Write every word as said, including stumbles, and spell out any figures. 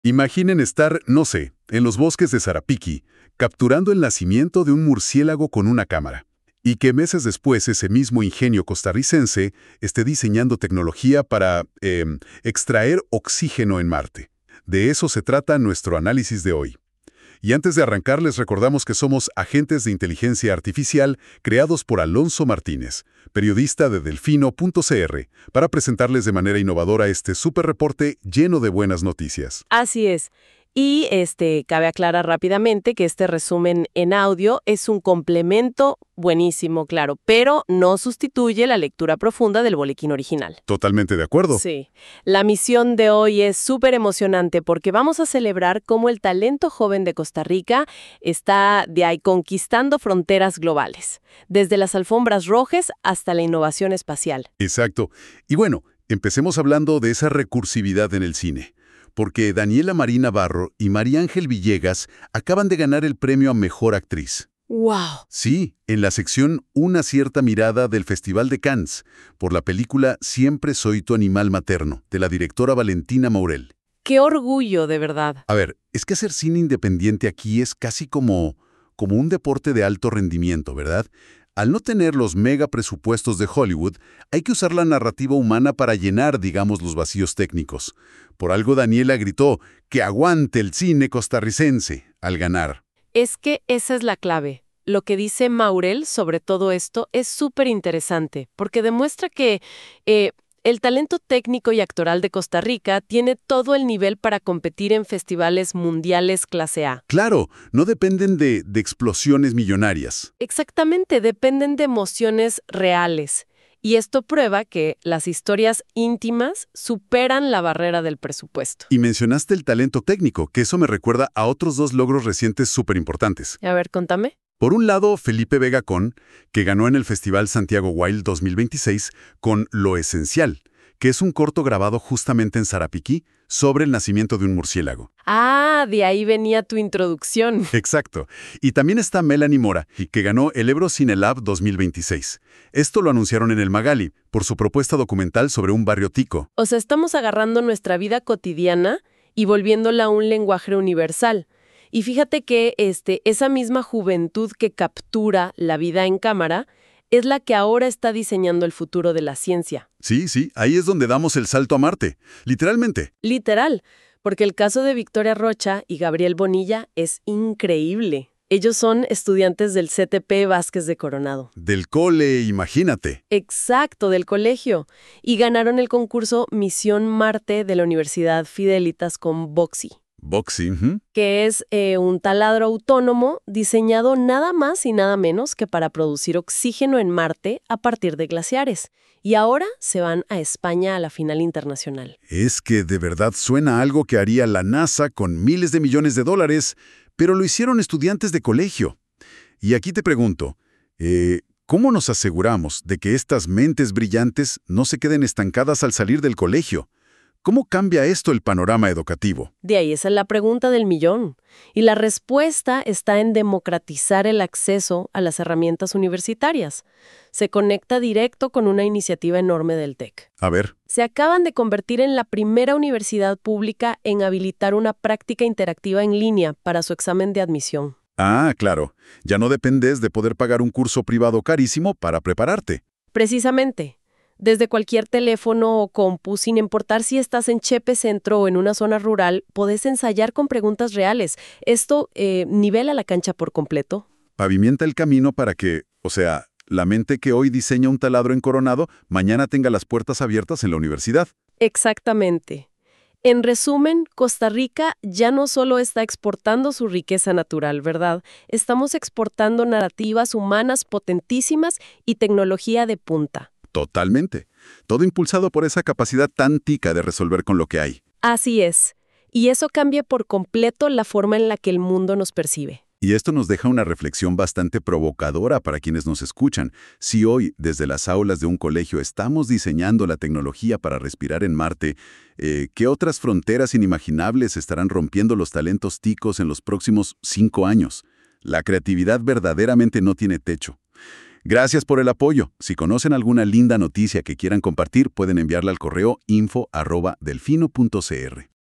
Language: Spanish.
Imaginen estar, no sé, en los bosques de Sarapiquí, capturando el nacimiento de un murciélago con una cámara, y que meses después ese mismo ingenio costarricense esté diseñando tecnología para eh, extraer oxígeno en Marte. De eso se trata nuestro análisis de hoy. Y antes de arrancar, les recordamos que somos agentes de inteligencia artificial creados por Alonso Martínez, periodista de delfino punto c r, para presentarles de manera innovadora este super reporte lleno de buenas noticias. Así es. Y este, cabe aclarar rápidamente que este resumen en audio es un complemento buenísimo, claro, pero no sustituye la lectura profunda del boletín original. Totalmente de acuerdo. Sí. La misión de hoy es súper emocionante porque vamos a celebrar cómo el talento joven de Costa Rica está de ahí conquistando fronteras globales, desde las alfombras rojas hasta la innovación espacial. Exacto. Y bueno, empecemos hablando de esa recursividad en el cine. Porque Daniela Marina Barro y María Ángel Villegas acaban de ganar el premio a Mejor Actriz. ¡Wow! Sí, en la sección Una cierta mirada del Festival de Cannes, por la película Siempre soy tu animal materno, de la directora Valentina Maurel. ¡Qué orgullo, de verdad! A ver, es que hacer cine independiente aquí es casi como, como un deporte de alto rendimiento, ¿verdad? Al no tener los mega presupuestos de Hollywood, hay que usar la narrativa humana para llenar, digamos, los vacíos técnicos. Por algo Daniela gritó, ¡que aguante el cine costarricense!, al ganar. Es que esa es la clave. Lo que dice Maurel sobre todo esto es súper interesante, porque demuestra que eh, el talento técnico y actoral de Costa Rica tiene todo el nivel para competir en festivales mundiales clase A. Claro, no dependen de, de explosiones millonarias. Exactamente, dependen de emociones reales. Y esto prueba que las historias íntimas superan la barrera del presupuesto. Y mencionaste el talento técnico, que eso me recuerda a otros dos logros recientes súper importantes. A ver, contame. Por un lado, Felipe Vega Con, que ganó en el Festival Santiago Wild dos mil veintiséis con Lo Esencial, que es un corto grabado justamente en Sarapiquí sobre el nacimiento de un murciélago. Ah, de ahí venía tu introducción. Exacto. Y también está Melanie Mora, que ganó el Ebro Cinelab dos mil veintiséis. Esto lo anunciaron en el Magali, por su propuesta documental sobre un barrio tico. O sea, estamos agarrando nuestra vida cotidiana y volviéndola a un lenguaje universal. Y fíjate que este, esa misma juventud que captura la vida en cámara es la que ahora está diseñando el futuro de la ciencia. Sí, sí, ahí es donde damos el salto a Marte, literalmente. Literal, porque el caso de Victoria Rocha y Gabriel Bonilla es increíble. Ellos son estudiantes del C T P Vázquez de Coronado. Del cole, imagínate. Exacto, del colegio. Y ganaron el concurso Misión Marte de la Universidad Fidelitas con Boxy. Boxy, uh-huh. Que es eh, un taladro autónomo diseñado nada más y nada menos que para producir oxígeno en Marte a partir de glaciares. Y ahora se van a España a la final internacional. Es que de verdad suena a algo que haría la NASA con miles de millones de dólares, pero lo hicieron estudiantes de colegio. Y aquí te pregunto, eh, ¿cómo nos aseguramos de que estas mentes brillantes no se queden estancadas al salir del colegio? ¿Cómo cambia esto el panorama educativo? De ahí esa es la pregunta del millón. Y la respuesta está en democratizar el acceso a las herramientas universitarias. Se conecta directo con una iniciativa enorme del TEC. A ver. Se acaban de convertir en la primera universidad pública en habilitar una práctica interactiva en línea para su examen de admisión. Ah, claro. Ya no dependes de poder pagar un curso privado carísimo para prepararte. Precisamente. Desde cualquier teléfono o compu, sin importar si estás en Chepe Centro o en una zona rural, podés ensayar con preguntas reales. Esto eh, nivela la cancha por completo. Pavimenta el camino para que, o sea, la mente que hoy diseña un taladro en Coronado, mañana tenga las puertas abiertas en la universidad. Exactamente. En resumen, Costa Rica ya no solo está exportando su riqueza natural, ¿verdad? Estamos exportando narrativas humanas potentísimas y tecnología de punta. Totalmente. Todo impulsado por esa capacidad tan tica de resolver con lo que hay. Así es. Y eso cambia por completo la forma en la que el mundo nos percibe. Y esto nos deja una reflexión bastante provocadora para quienes nos escuchan. Si hoy, desde las aulas de un colegio, estamos diseñando la tecnología para respirar en Marte, eh, ¿qué otras fronteras inimaginables estarán rompiendo los talentos ticos en los próximos cinco años? La creatividad verdaderamente no tiene techo. Gracias por el apoyo. Si conocen alguna linda noticia que quieran compartir, pueden enviarla al correo info arroba delfino punto c r.